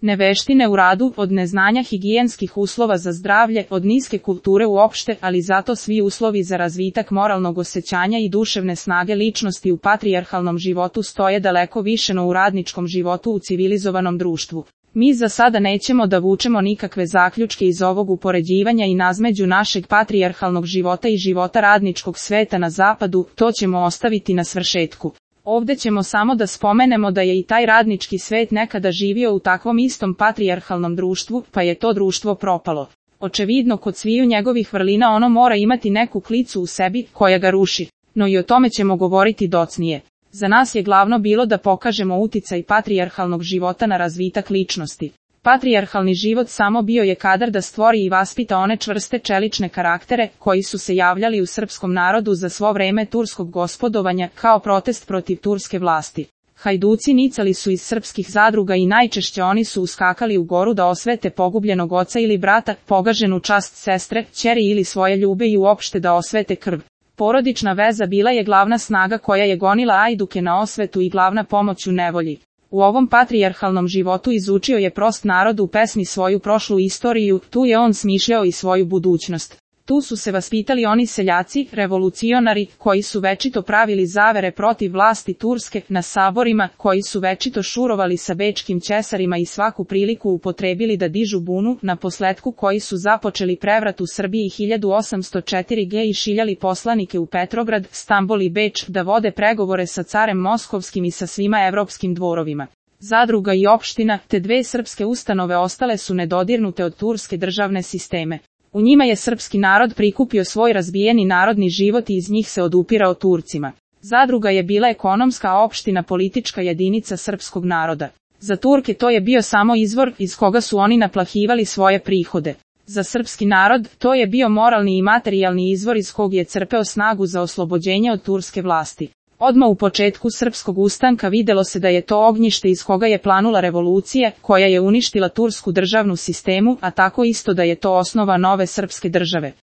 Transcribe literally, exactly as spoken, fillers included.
neveštine u radu, od neznanja higijenskih uslova za zdravlje, od niske kulture uopšte, ali zato svi uslovi za razvitak moralnog osjećanja i duševne snage ličnosti u patrijarhalnom životu stoje daleko više no u radničkom životu u civilizovanom društvu. Mi za sada nećemo da vučemo nikakve zaključke iz ovog upoređivanja i nazmeđu našeg patrijarhalnog života i života radničkog sveta na zapadu, to ćemo ostaviti na svršetku. Ovde ćemo samo da spomenemo da je i taj radnički svet nekada živio u takvom istom patrijarhalnom društvu, pa je to društvo propalo. Očevidno kod sviju njegovih vrlina ono mora imati neku klicu u sebi, koja ga ruši, no i o tome ćemo govoriti docnije. Za nas je glavno bilo da pokažemo uticaj patrijarhalnog života na razvitak ličnosti. Patrijarhalni život samo bio je kadar da stvori i vaspita one čvrste čelične karaktere, koji su se javljali u srpskom narodu za svo vreme turskog gospodovanja, kao protest protiv turske vlasti. Hajduci nicali su iz srpskih zadruga i najčešće oni su uskakali u goru da osvete pogubljenog oca ili brata, pogaženu čast sestre, ćeri ili svoje ljube i uopšte da osvete krv. Porodična veza bila je glavna snaga koja je gonila ajduke na osvetu i glavna pomoć u nevolji. U ovom patrijarhalnom životu izučio je prost narod u pesmi svoju prošlu istoriju, tu je on smišljao i svoju budućnost. Tu su se vaspitali oni seljaci, revolucionari, koji su večito pravili zavere protiv vlasti Turske, na saborima, koji su večito šurovali sa bečkim ćesarima i svaku priliku upotrebili da dižu bunu, na posletku koji su započeli prevrat u Srbiji hiljadu osamsto četvrte. i šiljali poslanike u Petrograd, Stambol i Beč, da vode pregovore sa carem Moskovskim i sa svima evropskim dvorovima. Zadruga i opština, te dve srpske ustanove ostale su nedodirnute od turske državne sisteme. U njima je srpski narod prikupio svoj razvijeni narodni život i iz njih se odupirao Turcima. Zadruga je bila ekonomska, a opština politička jedinica srpskog naroda. Za Turke to je bio samo izvor iz koga su oni naplahivali svoje prihode. Za srpski narod to je bio moralni i materijalni izvor iz kog je crpeo snagu za oslobođenje od turske vlasti. Odmah u početku srpskog ustanka videlo se da je to ognjište iz koga je planula revolucija, koja je uništila tursku državnu sistemu, a tako isto da je to osnova nove srpske države.